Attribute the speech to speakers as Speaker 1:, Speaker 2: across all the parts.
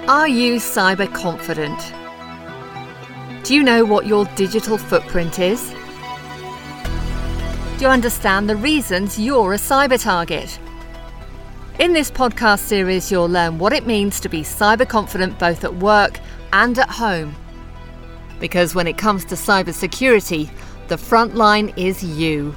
Speaker 1: Are you cyber confident? Do you know what your digital footprint is? Do you understand the reasons you're a cyber target? In this podcast series, you'll learn what it means to be cyber confident both at work and at home. Because when it comes to cyber security, the front line is you.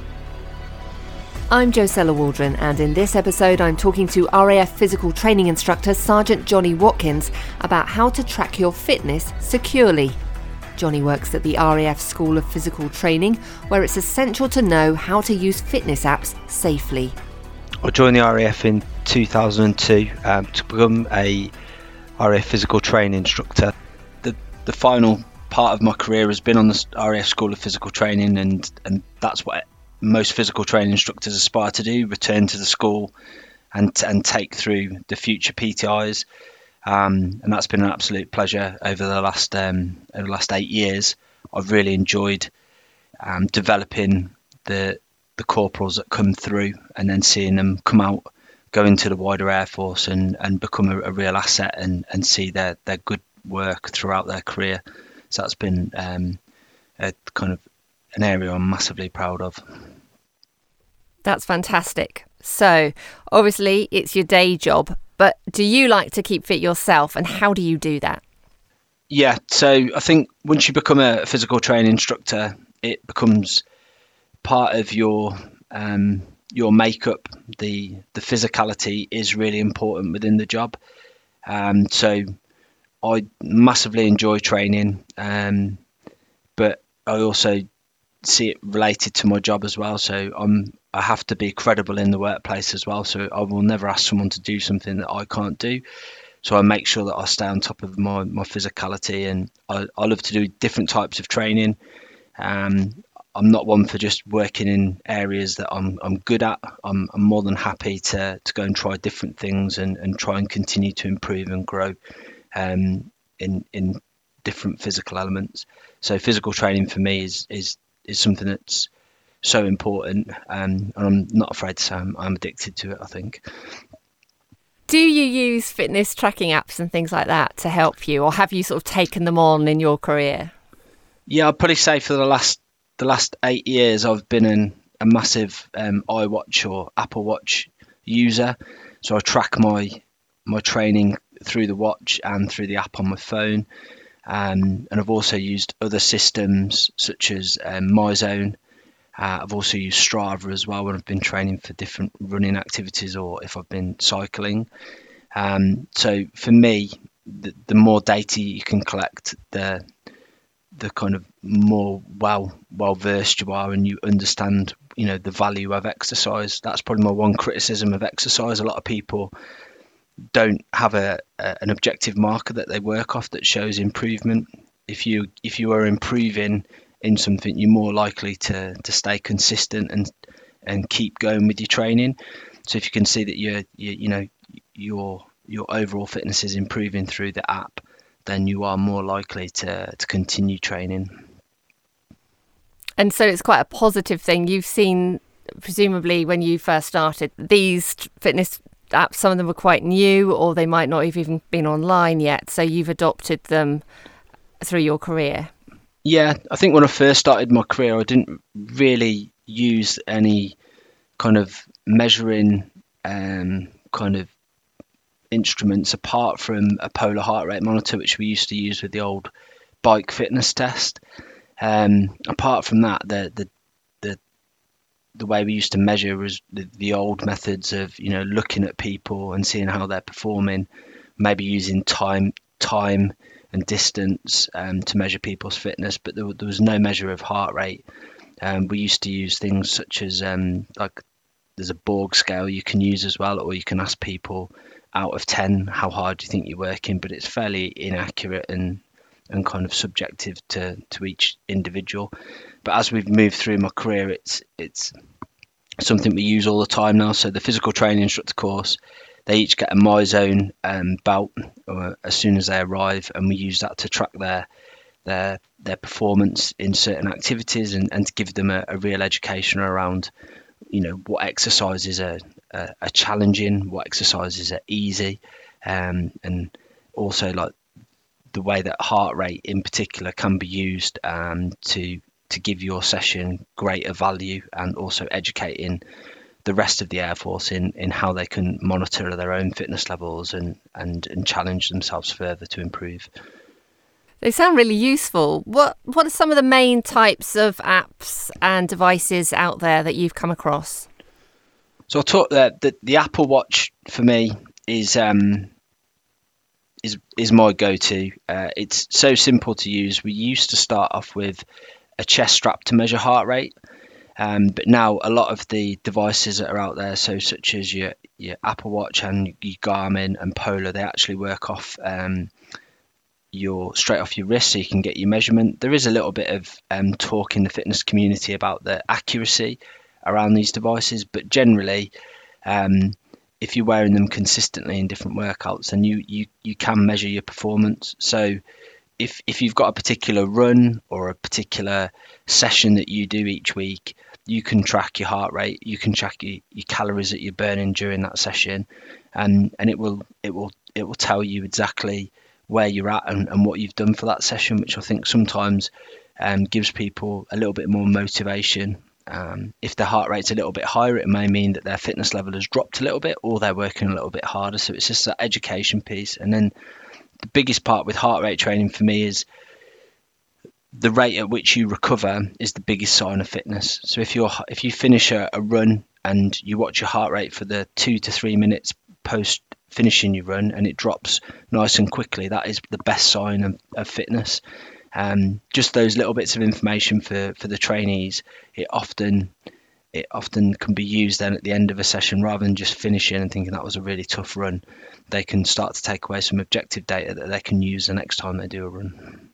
Speaker 1: I'm Josella Waldron, and in this episode I'm talking to RAF physical training instructor Sergeant Johnny Watkins about how to track your fitness securely. Johnny works at the RAF School of Physical Training, where it's essential to know how to use fitness apps safely.
Speaker 2: I joined the RAF in 2002 to become a RAF physical training instructor. The final part of my career has been on the RAF School of Physical Training, and that's what most physical training instructors aspire to do: return to the school and take through the future PTIs. And that's been an absolute pleasure over the last 8 years. I've really enjoyed developing the corporals that come through, and then seeing them come out, go into the wider Air Force and become a real asset and see their good work throughout their career. So that's been a kind of an area I'm massively proud of.
Speaker 1: That's fantastic. So, obviously, it's your day job, but do you like to keep fit yourself, and how do you do that?
Speaker 2: Yeah, so I think once you become a physical training instructor, it becomes part of your makeup. The physicality is really important within the job. So I massively enjoy training, but I also see it related to my job as well. So I have to be credible in the workplace as well. So I will never ask someone to do something that I can't do. So I make sure that I stay on top of my physicality, and I love to do different types of training. I'm not one for just working in areas that I'm good at. I'm more than happy to go and try different things and try and continue to improve and grow in different physical elements. So physical training for me is something that's so important, and I'm not afraid to say I'm addicted to it, I think.
Speaker 1: Do you use fitness tracking apps and things like that to help you, or have you sort of taken them on in your career? Yeah,
Speaker 2: I'd probably say for the last 8 years I've been a massive iWatch or Apple Watch user. So I track my training through the watch and through the app on my phone. And I've also used other systems such as MyZone. I've also used Strava as well when I've been training for different running activities, or if I've been cycling. So for me, the more data you can collect, the kind of more well versed you are, and you understand the value of exercise. That's probably my one criticism of exercise. A lot of people don't have an objective marker that they work off that shows improvement. If you are improving in something, you're more likely to stay consistent and keep going with your training. So if you can see that your overall fitness is improving through the app, then you are more likely to continue training.
Speaker 1: And so it's quite a positive thing. You've seen, presumably when you first started, these fitness apps, some of them were quite new, or they might not have even been online yet. So you've adopted them through your career.
Speaker 2: Yeah, I think when I first started my career, I didn't really use any kind of measuring kind of instruments apart from a polar heart rate monitor, which we used to use with the old bike fitness test. Apart from that, the way we used to measure was the old methods of looking at people and seeing how they're performing, maybe using time and distance to measure people's fitness, but there was no measure of heart rate. We used to use things such as like there's a Borg scale you can use as well, or you can ask people out of 10 how hard do you think you're working, but it's fairly inaccurate and kind of subjective to each individual. But as we've moved through my career, it's something we use all the time now. So the physical training instructor course, they each get a MyZone belt as soon as they arrive, and we use that to track their performance in certain activities and to give them a real education around what exercises are challenging, what exercises are easy, and also like the way that heart rate in particular can be used to give your session greater value, and also educating the rest of the Air Force in how they can monitor their own fitness levels and challenge themselves further to improve.
Speaker 1: They sound really useful. What are some of the main types of apps and devices out there that you've come across?
Speaker 2: So I'll talk the Apple Watch for me is my go-to. It's so simple to use. We used to start off with a chest strap to measure heart rate, but now a lot of the devices that are out there, so such as your Apple Watch and your Garmin and Polar, they actually work off straight off your wrist, so you can get your measurement. There is a little bit of talk in the fitness community about the accuracy around these devices, but generally, if you're wearing them consistently in different workouts, then you can measure your performance. So if you've got a particular run or a particular session that you do each week, you can track your heart rate, you can track your calories that you're burning during that session, and it will tell you exactly where you're at and what you've done for that session, which I think sometimes gives people a little bit more motivation. If their heart rate's a little bit higher, it may mean that their fitness level has dropped a little bit, or they're working a little bit harder. So it's just that education piece. And then the biggest part with heart rate training for me is the rate at which you recover is the biggest sign of fitness. So if you finish a run and you watch your heart rate for the 2 to 3 minutes post finishing your run and it drops nice and quickly, that is the best sign of fitness. Just those little bits of information for the trainees, it often can be used then at the end of a session, rather than just finishing and thinking that was a really tough run. They can start to take away some objective data that they can use the next time they do a run.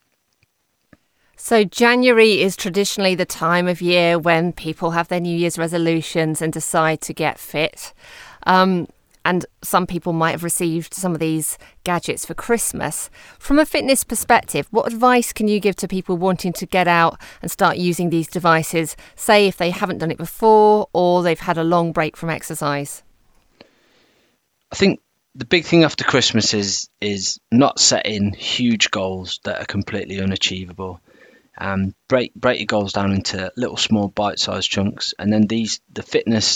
Speaker 1: So January is traditionally the time of year when people have their New Year's resolutions and decide to get fit. And some people might have received some of these gadgets for Christmas. From a fitness perspective, what advice can you give to people wanting to get out and start using these devices, say if they haven't done it before or they've had a long break from exercise?
Speaker 2: I think the big thing after Christmas is not setting huge goals that are completely unachievable. Break your goals down into little small bite-sized chunks, and then the fitness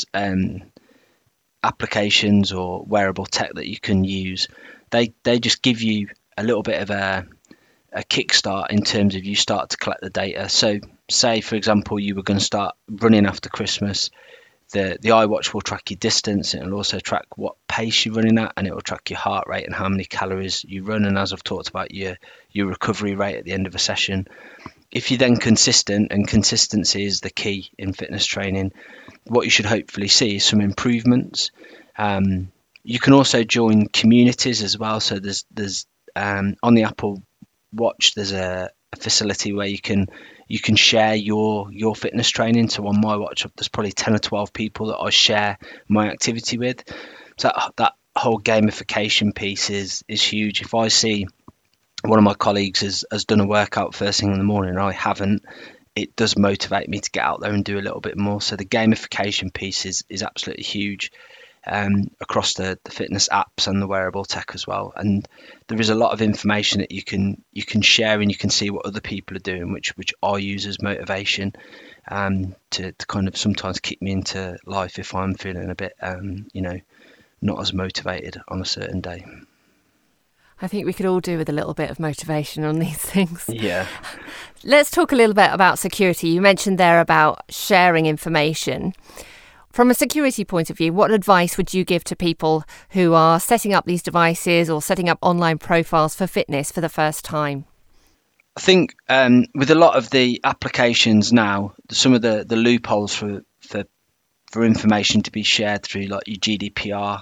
Speaker 2: applications or wearable tech that you can use, they just give you a little bit of a kickstart in terms of you start to collect the data. So say for example you were going to start running after Christmas, the iWatch will track your distance, and it'll also track what pace you're running at, and it will track your heart rate and how many calories you run, and as I've talked about, your recovery rate at the end of a session. If you're then consistent, and consistency is the key in fitness training, what you should hopefully see is some improvements. You can also join communities as well. So there's on the Apple Watch, there's a facility where you can share your fitness training. So on my watch, there's probably 10 or 12 people that I share my activity with. So that whole gamification piece is huge. If I see one of my colleagues has done a workout first thing in the morning and I haven't, it does motivate me to get out there and do a little bit more. So the gamification piece is absolutely huge across the fitness apps and the wearable tech as well. And there is a lot of information that you can share, and you can see what other people are doing, which I use as motivation to kind of sometimes kick me into life if I'm feeling a bit not as motivated on a certain day.
Speaker 1: I think we could all do with a little bit of motivation on these things.
Speaker 2: Yeah.
Speaker 1: Let's talk a little bit about security. You mentioned there about sharing information. From a security point of view, what advice would you give to people who are setting up these devices or setting up online profiles for fitness for the first time?
Speaker 2: I think with a lot of the applications now, some of the loopholes for information to be shared through like your GDPR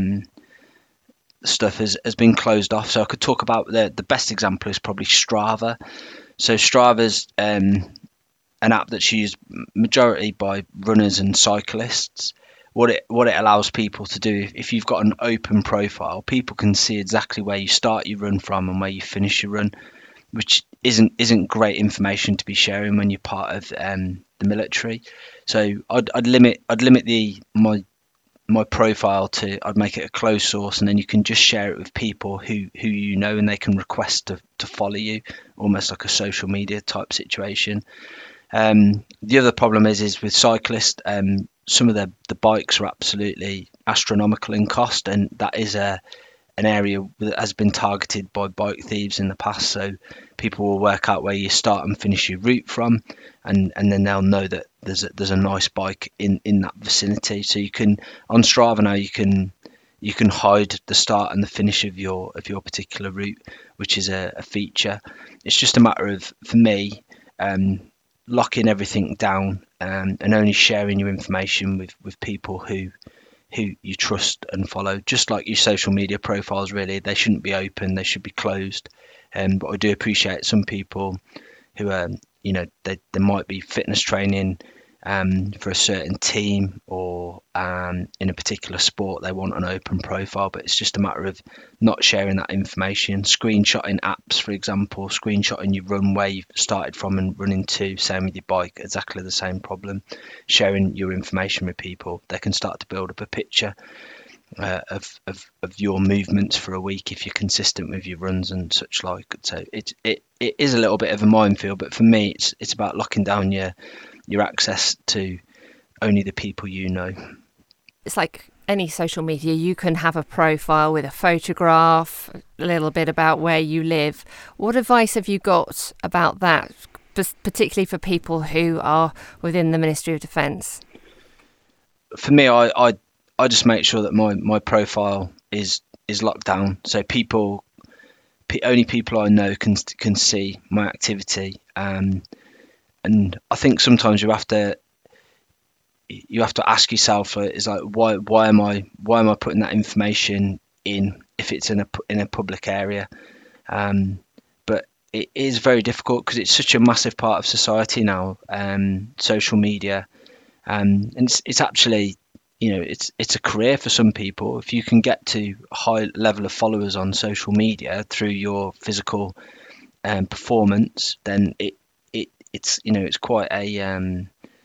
Speaker 2: stuff has been closed off. So I could talk about the best example is probably Strava. So Strava's an app that's used majority by runners and cyclists. What it allows people to do, if you've got an open profile, people can see exactly where you start your run from and where you finish your run, which isn't great information to be sharing when you're part of the military. So I'd limit my profile I'd make it a closed source, and then you can just share it with people who you know, and they can request to follow you, almost like a social media type situation. The other problem is with cyclists, some of the bikes are absolutely astronomical in cost, and that is an area that has been targeted by bike thieves in the past. So people will work out where you start and finish your route from, and then they'll know that there's a nice bike in that vicinity. So you can, on Strava now, you can hide the start and the finish of your particular route, which is a feature. It's just a matter of, for me, locking everything down, and only sharing your information with people who you trust and follow. Just like your social media profiles, really, they shouldn't be open, they should be closed. But I do appreciate some people who they might be fitness training for a certain team, or in a particular sport they want an open profile, but it's just a matter of not sharing that information. Screenshotting apps, for example, screenshotting your run, where you've started from and running to, same with your bike, exactly the same problem. Sharing your information with people, they can start to build up a picture of your movements for a week if you're consistent with your runs and such like. So it is a little bit of a minefield, but for me it's about locking down your access to only the people you know.
Speaker 1: It's like any social media, you can have a profile with a photograph, a little bit about where you live. What advice have you got about that, particularly for people who are within the Ministry of Defence?
Speaker 2: For me, I just make sure that my profile is locked down, so only people I know can see my activity. And I think sometimes you have to ask yourself, is like, why am I putting that information in if it's in a public area? But it is very difficult because it's such a massive part of society now, social media, and it's actually, it's a career for some people. If you can get to a high level of followers on social media through your physical performance, then it's quite a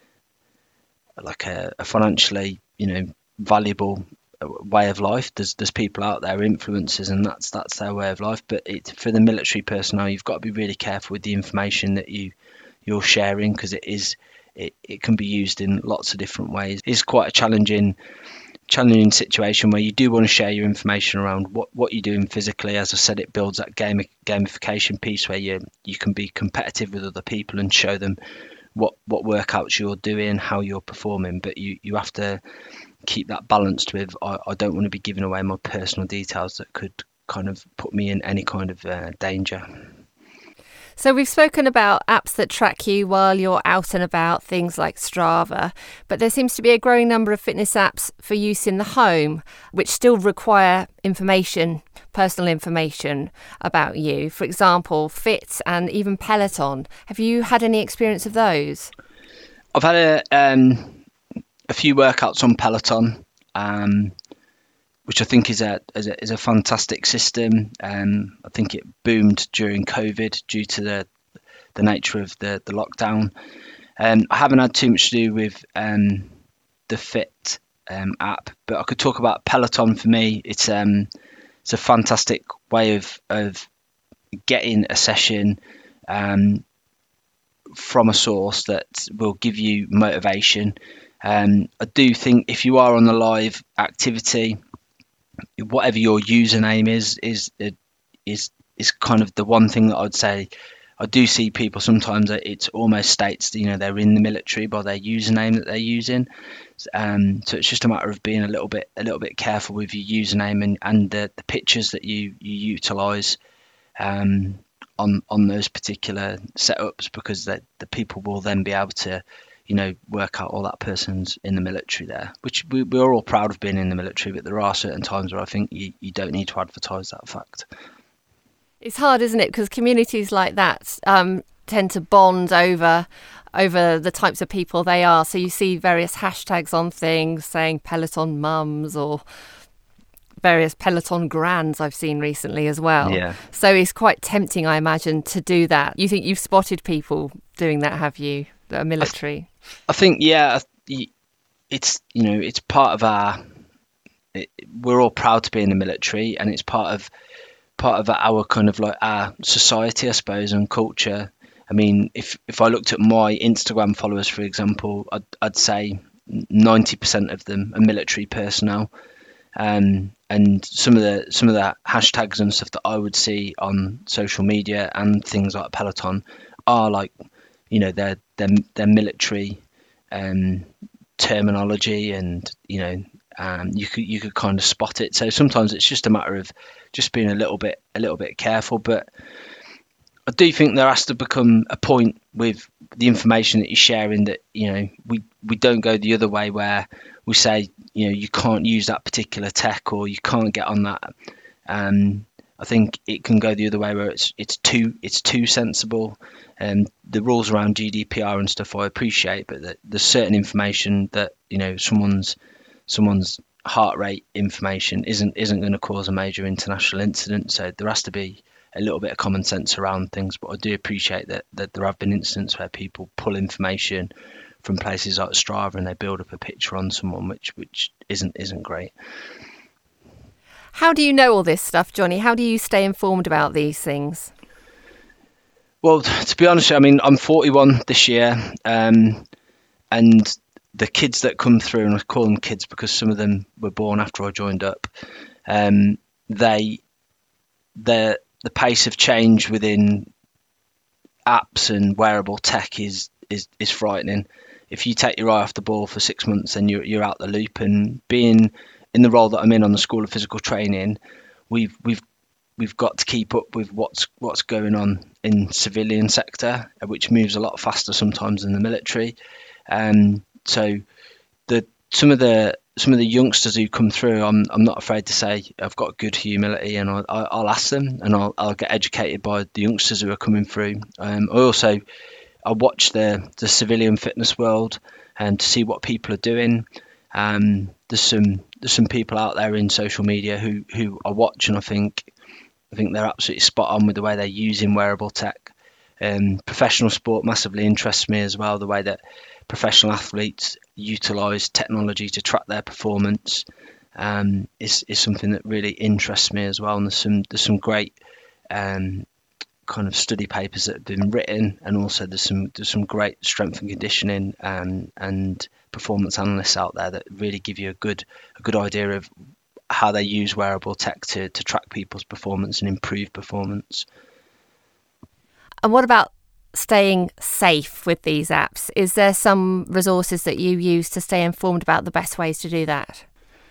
Speaker 2: financially valuable way of life. There's people out there, influencers, and that's their way of life. But for the military personnel, you've got to be really careful with the information that you're sharing, because it can be used in lots of different ways. It's quite a challenging situation where you do want to share your information around what you're doing physically. As I said, it builds that gamification piece where you can be competitive with other people and show them what workouts you're doing, how you're performing. But you have to keep that balanced with, I don't want to be giving away my personal details that could kind of put me in any kind of danger.
Speaker 1: So we've spoken about apps that track you while you're out and about, things like Strava, but there seems to be a growing number of fitness apps for use in the home, which still require personal information about you. For example, Fit and even Peloton. Have you had any experience of those?
Speaker 2: I've had a few workouts on Peloton, which I think is a fantastic system. I think it boomed during COVID due to the nature of the lockdown. I haven't had too much to do with the Fit app, but I could talk about Peloton. For me, it's a fantastic way of getting a session from a source that will give you motivation. I do think if you are on the live activity, whatever your username is kind of the one thing that I'd say. I do see people sometimes that it almost states they're in the military by their username that they're using. So it's just a matter of being a little bit careful with your username and the pictures that you utilize on those particular setups, because the people will then be able to work out, all that person's in the military there, which we're all proud of being in the military, but there are certain times where I think you don't need to advertise that fact.
Speaker 1: It's hard, isn't it? Because communities like that tend to bond over the types of people they are. So you see various hashtags on things saying Peloton mums or various Peloton grands I've seen recently as well.
Speaker 2: Yeah.
Speaker 1: So it's quite tempting, I imagine, to do that. You think you've spotted people doing that, have you, that are military?
Speaker 2: I think, yeah, it's part of we're all proud to be in the military, and it's part of our kind of like our society, I suppose, and culture. I mean, if I looked at my Instagram followers, for example, I'd say 90% of them are military personnel. And some of the hashtags and stuff that I would see on social media and things like Peloton are like, they're military terminology, and you could kind of spot it. So sometimes it's just a matter of just being a little bit careful. But I do think there has to become a point with the information that you're sharing that we don't go the other way, where we say you can't use that particular tech, or you can't get on that. I think it can go the other way, where it's too sensible. The rules around GDPR and stuff I appreciate, but there's certain information that someone's heart rate information isn't going to cause a major international incident. So there has to be a little bit of common sense around things. But I do appreciate that there have been incidents where people pull information from places like Strava and they build up a picture on someone, which isn't great.
Speaker 1: How do you know all this stuff, Johnny? How do you stay informed about these things?
Speaker 2: Well, to be honest, I mean, I'm 41 this year, and the kids that come through, and I call them kids because some of them were born after I joined up, the pace of change within apps and wearable tech is frightening. If you take your eye off the ball for 6 months, then you're out the loop. And being in the role that I'm in on the School of Physical Training, we've got to keep up with what's going on in civilian sector, which moves a lot faster sometimes than the military. So some of the youngsters who come through, I'm not afraid to say I've got good humility, and I'll ask them, and I'll get educated by the youngsters who are coming through. I watch the civilian fitness world and to see what people are doing. There's some people out there in social media who I watch, and I think they're absolutely spot on with the way they're using wearable tech. Professional sport massively interests me as well, the way that professional athletes utilize technology to track their performance is something that really interests me as well. And there's some great kind of study papers that have been written, and also there's some great strength and conditioning and performance analysts out there that really give you a good idea of how they use wearable tech to track people's performance and improve performance.
Speaker 1: And what about staying safe with these apps? Is there some resources that you use to stay informed about the best ways to do that?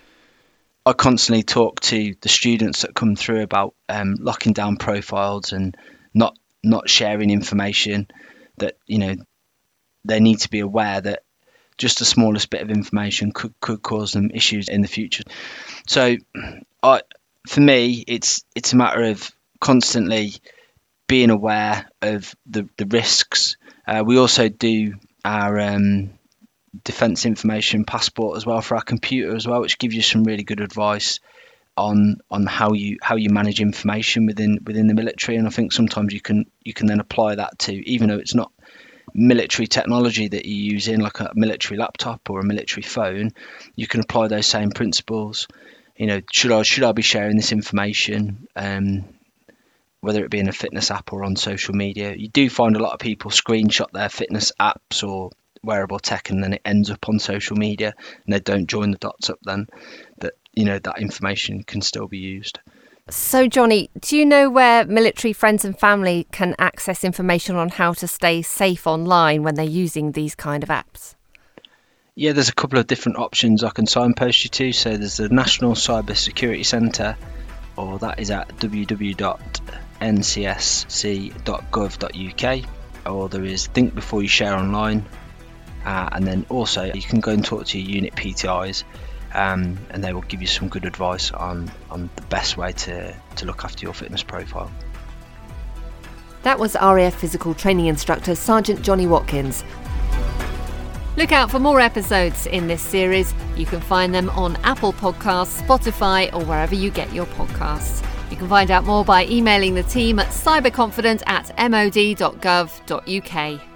Speaker 2: I constantly talk to the students that come through about locking down profiles and not sharing information, that they need to be aware that just the smallest bit of information could cause them issues in the future. So for me, it's a matter of constantly being aware of the risks. We also do our defence information passport as well for our computer as well, which gives you some really good advice on how you manage information within the military. And I think sometimes you can then apply that to, even though it's not military technology that you're using, like a military laptop or a military phone, you can apply those same principles. Should I be sharing this information, whether it be in a fitness app or on social media? You do find a lot of people screenshot their fitness apps or wearable tech, and then it ends up on social media, and they don't join the dots up then that that information can still be used.
Speaker 1: So Johnny, do you know where military friends and family can access information on how to stay safe online when they're using these kind of apps?
Speaker 2: Yeah, there's a couple of different options I can signpost you to. So there's the National Cyber Security Centre, or that is at www.ncsc.gov.uk, or there is Think Before You Share Online, and then also you can go and talk to your unit PTIs, and they will give you some good advice on the best way to look after your fitness profile.
Speaker 1: That was RAF Physical Training Instructor Sergeant Johnny Watkins. Look out for more episodes in this series. You can find them on Apple Podcasts, Spotify, or wherever you get your podcasts. You can find out more by emailing the team at cyberconfident@mod.gov.uk.